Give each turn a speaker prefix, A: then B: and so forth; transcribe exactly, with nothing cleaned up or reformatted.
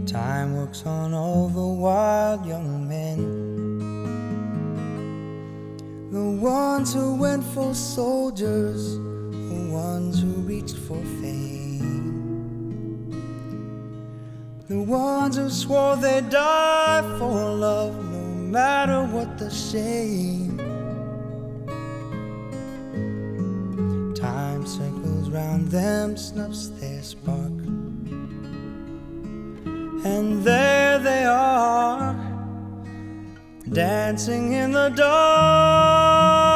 A: Time works on all the wild young men, the ones who went for soldiers, the ones who reached for fame, the ones who swore they'd die for love, no matter what the shame. Time circles round them, snuffs their spark, and there they are, dancing in the dark.